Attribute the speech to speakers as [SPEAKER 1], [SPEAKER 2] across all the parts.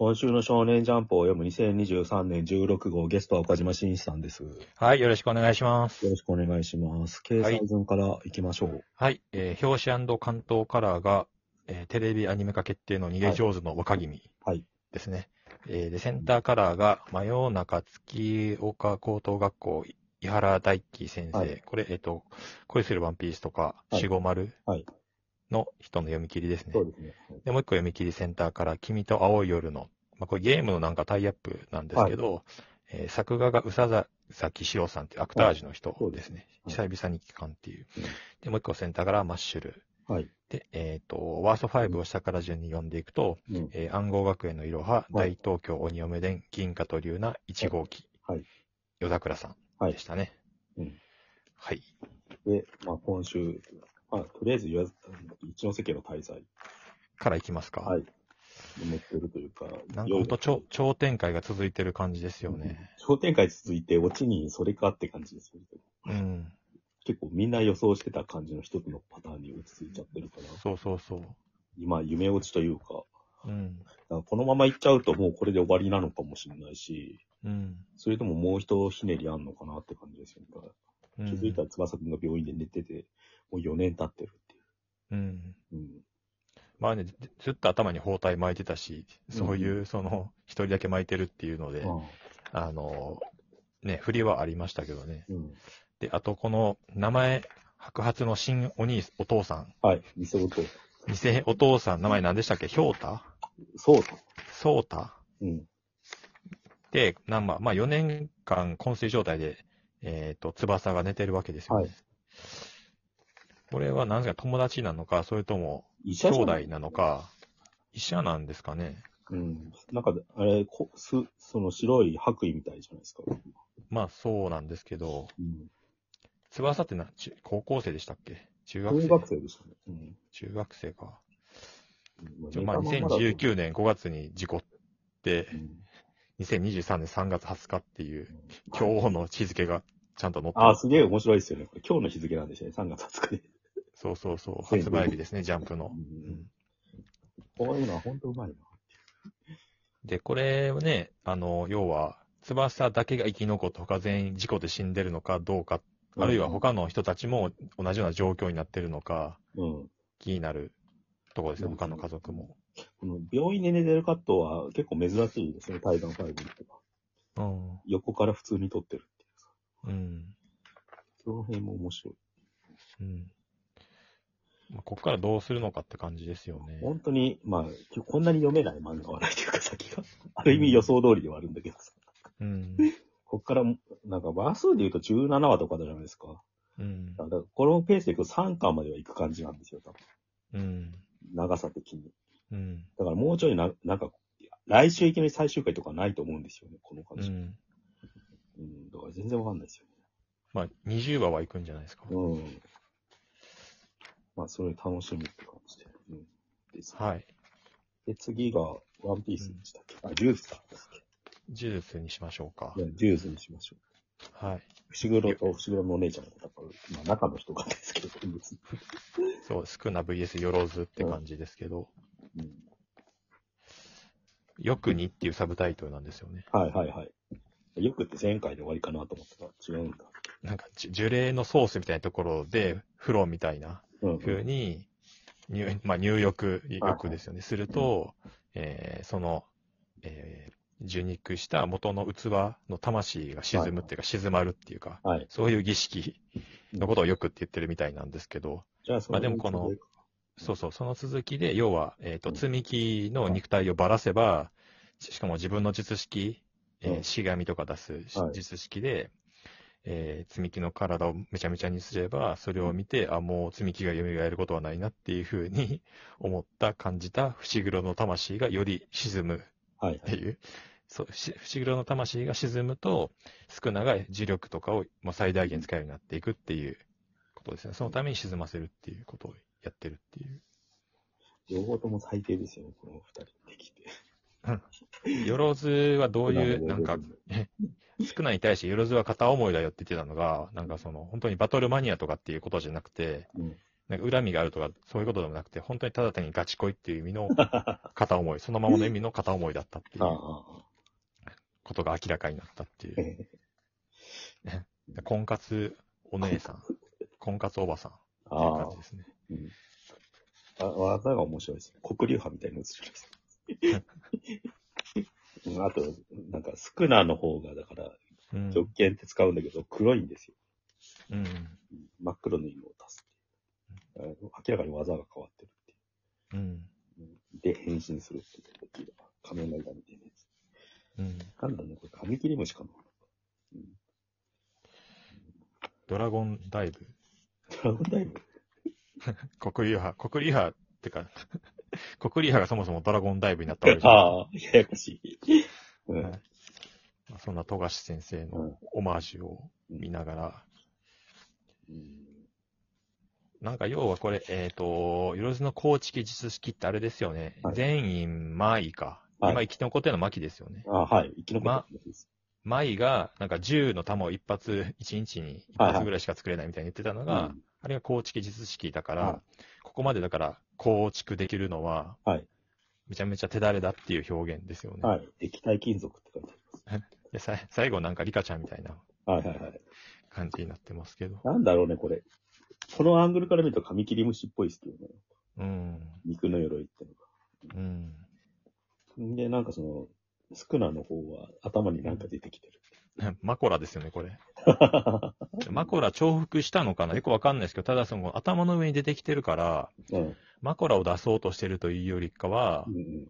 [SPEAKER 1] 今週の少年ジャンプを読む2023年16号ゲストは岡島真一さんです。よ
[SPEAKER 2] はい、よろしくお願いします。
[SPEAKER 1] ろしくお願いします。掲載順から行きましょう。
[SPEAKER 2] はい、表紙関東カラーが、テレビアニメ化決定の逃げ上手の若君ですね。で、センターカラーが真夜中月岡高等学校井原大樹先生。
[SPEAKER 1] はい、
[SPEAKER 2] これ、恋するワンピースとか、四五丸の人の読み切りですね。
[SPEAKER 1] そうですね。
[SPEAKER 2] で、もう一個読み切りセンターカラー、君と青い夜の、これゲームのなんかタイアップなんですけど、作画が宇佐崎史郎さんっていうアクタージュの人ですね。久々に聞かんっていう。で、もう一個センターからマッシュル。で、ワースト5を下から順に読んでいくと、暗号学園のいろは、大東京鬼嫁伝、銀河と龍な1号機、夜桜さんでしたね。はい。
[SPEAKER 1] で、今週、とりあえず一ノ瀬家の滞在
[SPEAKER 2] からいきますか。
[SPEAKER 1] はい。思ってるというか、
[SPEAKER 2] なんかほんと超展開が続いてる感じですよね。
[SPEAKER 1] 超展開続いて、オチにそれかって感じですよ
[SPEAKER 2] ね。
[SPEAKER 1] 結構みんな予想してた感じの一つのパターンに落ち着いちゃってるから。
[SPEAKER 2] そう。
[SPEAKER 1] 今、夢落ちというか、だからこのまま行っちゃうともうこれで終わりなのかもしれないし、それとももう一ひねりあんのかなって感じですよね。気づいたら翼くんが病院で寝てて、もう4年経ってるっていう。
[SPEAKER 2] まあね、ずっと頭に包帯巻いてたし、そういう、一人だけ巻いてるっていうので、ね、振りはありましたけどね。で、あとこの名前、白髪の新お父さん。
[SPEAKER 1] はい、偽お父さん。
[SPEAKER 2] 偽お父さん、名前何でしたっけ？ひょうた？そうた。で、4年間昏睡状態で、翼が寝てるわけですよね。これは何ですか、友達なのか、それとも、兄弟なのか、医者なんですかね。
[SPEAKER 1] なんか、あれ、その白い白衣みたいじゃないですか。
[SPEAKER 2] まあ、そうなんですけど、翼って高校生でしたっけ？中学生？
[SPEAKER 1] 中学生でしたね。
[SPEAKER 2] 中学生か。2019年5月に事故って、2023年3月20日っていう、今日の日付がちゃんと載ってる。
[SPEAKER 1] すげえ面白いですよね。これ今日の日付なんでしたね、3月20日で。
[SPEAKER 2] そう。発売日ですね、ジャンプの。
[SPEAKER 1] こういうのは本当うまいな。
[SPEAKER 2] で、これをね、要は、翼だけが生き残って他全員事故で死んでるのかどうか、あるいは他の人たちも同じような状況になってるのか、気になるところですね、他の家族も。
[SPEAKER 1] この病院で寝てるカットは結構珍しいですね、タイガン5とか。横から普通に撮ってるっていう。その辺も面白い。
[SPEAKER 2] ここからどうするのかって感じですよね。
[SPEAKER 1] 本当に、こんなに読めない漫画はないというか、先が。ある意味予想通りではあるんだけどさ。こっから、なんか、話数で言うと17話とかじゃないですか。だからこのペースでいくと3巻までは行く感じなんですよ、多分。長さ的に。だからもうちょいなんか、来週いきなり最終回とかないと思うんですよね、この感じ。だから全然わかんないですよね。
[SPEAKER 2] 20話は行くんじゃないですか。
[SPEAKER 1] それ楽しみって感じで。ですね。
[SPEAKER 2] はい。
[SPEAKER 1] で、次が、ワンピースでしたっけ？ジュースだ。
[SPEAKER 2] ジュースにしましょうか。
[SPEAKER 1] ジュースにしましょ
[SPEAKER 2] う。はい。
[SPEAKER 1] 伏黒と伏黒のお姉ちゃんが戦う。中の人がですけど、
[SPEAKER 2] そう、スクナ VS よろずって感じですけど。よくにっていうサブタイトルなんですよね。
[SPEAKER 1] よくって前回で終わりかなと思ったら違うんだ。
[SPEAKER 2] なんか、樹齢のソースみたいなところで、風呂みたいな風に、入浴ですよね。すると、受肉した元の器の魂が沈むっていうか、静まるっていうか、そういう儀式のことをよくって言ってるみたいなんですけど、でもその続きで、要は、積み木の肉体をばらせば、しかも自分の術式、しがみとか出す術式で、積み木の体をめちゃめちゃにすれば、それを見て、もう積み木が蘇ることはないなっていうふうに感じた伏黒の魂がより沈むっていう。伏黒の魂が沈むと、スクナが磁力とかを最大限使えるようになっていくっていうことですね。そのために沈ませるっていうことをやってるっていう。
[SPEAKER 1] 両方とも最低ですよね、この二人でき
[SPEAKER 2] て。よろずはどういう、なんか、スクナに対してよろずは片思いだよって言ってたのが、なんか本当にバトルマニアとかっていうことじゃなくて、 なんか恨みがあるとか、そういうことでもなくて、本当にただ単にガチ恋っていう意味の片思い、そのままの意味の片思いだったっていうことが明らかになったっていう。婚活お姉さん、婚活おばさんっていう感じですね。
[SPEAKER 1] 技が面白いですね。黒竜派みたいなやつじゃないですか。あと、なんか、スクナーの方が、だから、直剣って使うんだけど、黒いんですよ。真っ黒の色を足すっていう。明らかに技が変わってるっていう。で、変身するっていう。仮面ライダーみたいなやつ。なんだね、これ、カミキリムシかな。
[SPEAKER 2] ドラゴンダイブ。
[SPEAKER 1] ドラゴンダイブ
[SPEAKER 2] 黒竜派ってか、黒竜派がそもそもドラゴンダイブになったわけじ
[SPEAKER 1] ゃないですか。ややこしい。
[SPEAKER 2] そんな富樫先生のオマージュを見ながら、なんか要はこれ、よろずの公式術式ってあれですよね。全員マイか。今生き残ってるのマキですよね。
[SPEAKER 1] はい。生き残ってるんです。
[SPEAKER 2] マイが、なんか銃の弾を一日に一発ぐらいしか作れないみたいに言ってたのが、あれが構築術式だから、ここまでだから構築できるのは、めちゃめちゃ手だれだっていう表現ですよね。
[SPEAKER 1] 液体金属って書いてあり
[SPEAKER 2] ます。最後なんかリカちゃんみたいな感じになってますけど。
[SPEAKER 1] なんだろうね、これ。このアングルから見るとカミキリムシっぽいですけどね。肉の鎧ってのが。で、なんかスクナの方は頭になんか出てきてる。
[SPEAKER 2] マコラですよね、これ。マコラ重複したのかなよくわかんないですけど、ただ頭の上に出てきてるから、マコラを出そうとしてるというよりかは、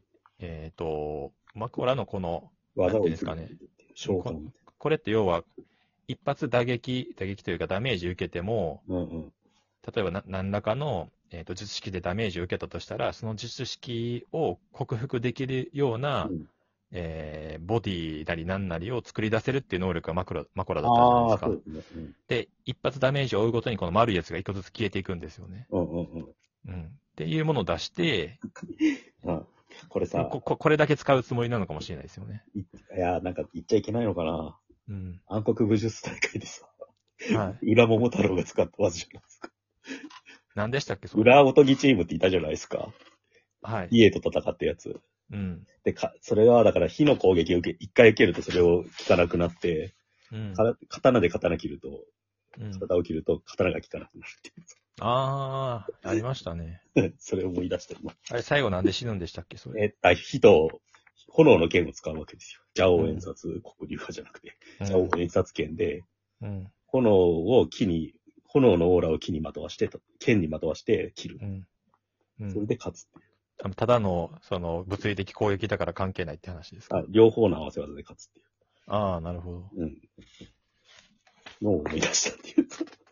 [SPEAKER 2] マコラのこの、
[SPEAKER 1] 技を
[SPEAKER 2] ですかね。これって要は、一発打撃というかダメージ受けても、例えば何らかの、術式でダメージを受けたとしたら、その術式を克服できるような、ボディなり何なりを作り出せるっていう能力がマコラだったじゃないですか。で、一発ダメージを負うごとにこの丸いやつが一個ずつ消えていくんですよね。っていうものを出して、
[SPEAKER 1] これさ
[SPEAKER 2] これだけ使うつもりなのかもしれないですよね。
[SPEAKER 1] いや、なんか言っちゃいけないのかな。暗黒武術大会でさ、裏桃太郎が使った技じゃないですか。
[SPEAKER 2] 何でしたっけ
[SPEAKER 1] 裏おとぎチームっていたじゃないですか。家と戦ったやつ。で、それは、だから、火の攻撃を一回受けるとそれを効かなくなって、刀で刀切ると、刀を切ると刀が効かなくなるっていう。
[SPEAKER 2] ありましたね。
[SPEAKER 1] それを思い出してるの。
[SPEAKER 2] あれ、最後なんで死ぬんでしたっけそれ。
[SPEAKER 1] 火と、炎の剣を使うわけですよ。蛇王演殺、黒竜派じゃなくて、蛇王演殺剣で、炎のオーラを木にまとわして、剣にまとわして切る。それで勝つっていう。
[SPEAKER 2] ただの、物理的攻撃だから関係ないって話ですか？
[SPEAKER 1] 両方の合わせ技で勝つっていう。
[SPEAKER 2] なるほど。
[SPEAKER 1] のを思い出したっていう。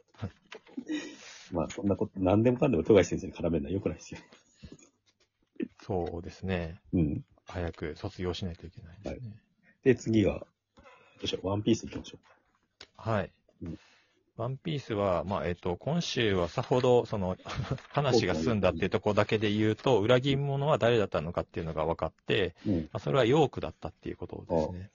[SPEAKER 1] まあ、そんなこと、何でもかんでも富樫先生に絡めるのは良くないですよ。
[SPEAKER 2] そうですね。早く卒業しないといけないですね。
[SPEAKER 1] で、次は、どうしよう、ワンピース行きましょ
[SPEAKER 2] う。ワンピースは、今週はさほど、話が進んだっていうところだけで言うと、裏切り者は誰だったのかっていうのが分かって、それはヨークだったっていうことですね。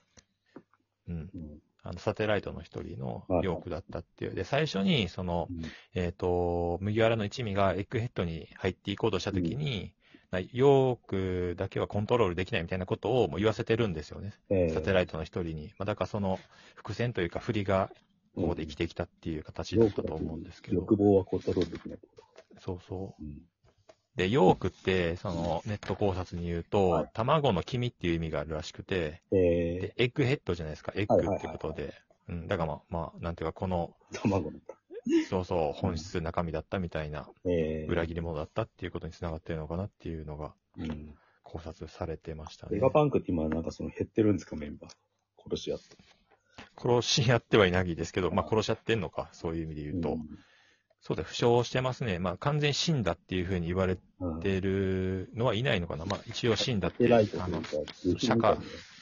[SPEAKER 2] サテライトの一人のヨークだったっていう。で、最初に、麦わらの一味がエッグヘッドに入っていこうとしたときに、ヨークだけはコントロールできないみたいなことをもう言わせてるんですよね。サテライトの一人に。だから伏線というか振りが、ここで生きてきたっていう形だったと思うんですけど。
[SPEAKER 1] 欲望はコントロールできない。
[SPEAKER 2] そうそう。で、ヨークって、ネット考察に言うと、卵の黄身っていう意味があるらしくて、で、エッグヘッドじゃないですか、エッグってことで。だからなんていうか、この、
[SPEAKER 1] 卵の。
[SPEAKER 2] そうそう、本質中身だったみたいな、裏切り者だったっていうことにつながってるのかなっていうのが、考察されてましたね。
[SPEAKER 1] ベガパンクって今なんか減ってるんですか、メンバー。殺し合って。
[SPEAKER 2] 殺し合ってはいないですけど、殺し合ってんのか、そういう意味で言うと。そうだ、負傷してますね。完全に死んだっていうふうに言われてるのはいないのかな。一応死んだって、釈迦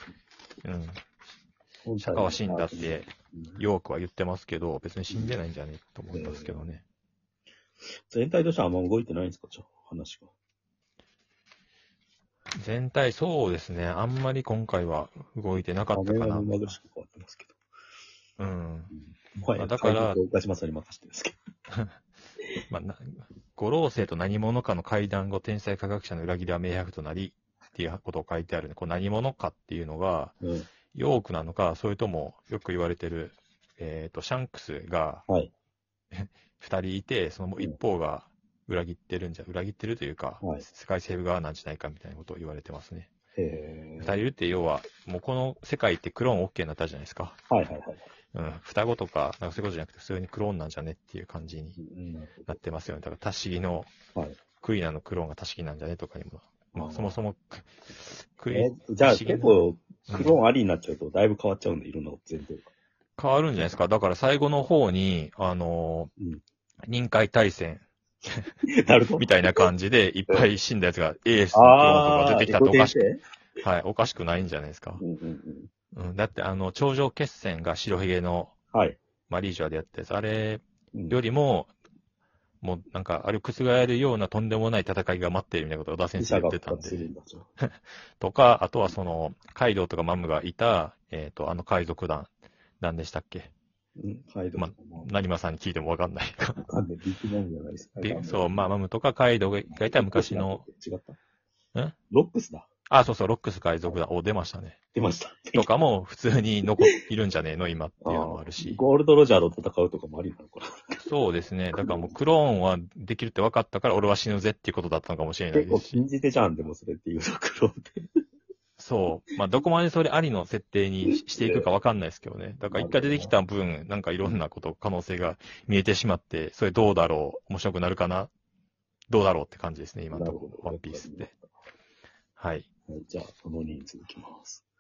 [SPEAKER 2] は死んだって、ヨークは言ってますけど、別に死んでないんじゃねえと思いますけどね。
[SPEAKER 1] 全体としてはあんま動いてないんですか、じゃあ、話が。
[SPEAKER 2] 全体、そうですね。あんまり今回は動いてなかったかな。
[SPEAKER 1] だから、ガチマさんに任せてるんですけど。
[SPEAKER 2] 五老星と何者かの会談後、天才科学者の裏切りは明白となり、っていうことを書いてあるんで、こう何者かっていうのが、ヨークなのか、それともよく言われてる、シャンクスが、二人いて、その一方が裏切ってるというか、世界政府側なんじゃないかみたいなことを言われてますね。二人いるって要は、もうこの世界ってクローン OK になったじゃないですか。双子とか、なんかそういうことじゃなくて、普通にクローンなんじゃねっていう感じになってますよね。だから、タシギの、クイナのクローンがタシギなんじゃねとかにも、まあ、そもそも、
[SPEAKER 1] じゃあ結構、クローンありになっちゃうと、だいぶ変わっちゃうんで、いろんなこと全然。
[SPEAKER 2] 変わるんじゃないですか。だから最後の方に、臨界対戦みたいな感じで、いっぱい死んだやつが、エースのクローンとか出てきたっておかしくないんじゃないですか。だって、頂上決戦が白ひげの、マリージュアでやったやつ、あれよりも、もうなんか、あれを覆るようなとんでもない戦いが待っているみたいなことを小田先生言ってたんで。とか、あとはその、カイドウとかマムがいた、海賊団、何でしたっけ？まあ、成馬さんに聞いてもわかんないか。
[SPEAKER 1] わかんない。ビッグマムじゃないですか。
[SPEAKER 2] そう、まあ、マムとかカイドウがいた昔の。
[SPEAKER 1] 違ったロックスだ。
[SPEAKER 2] そうそう、ロックス海賊団。出ましたね。
[SPEAKER 1] 出ました。
[SPEAKER 2] とかも普通にいるんじゃねえの今っていうのもあるし。
[SPEAKER 1] ゴールドロジャーと戦うとかもありなのかな。
[SPEAKER 2] そうですね。だからもうクローンはできるって分かったから俺は死ぬぜっていうことだったのかもしれないですし。
[SPEAKER 1] 結構禁じ手じゃん、でもそれっていうとクローンって。
[SPEAKER 2] そう。まあ、どこまでそれありの設定にしていくか分かんないですけどね。だから一回出てきた分、なんかいろんな可能性が見えてしまって、それどうだろう面白くなるかなどうだろうって感じですね、今のところ。ワンピースって。はい。
[SPEAKER 1] じゃあ、その2に続きます。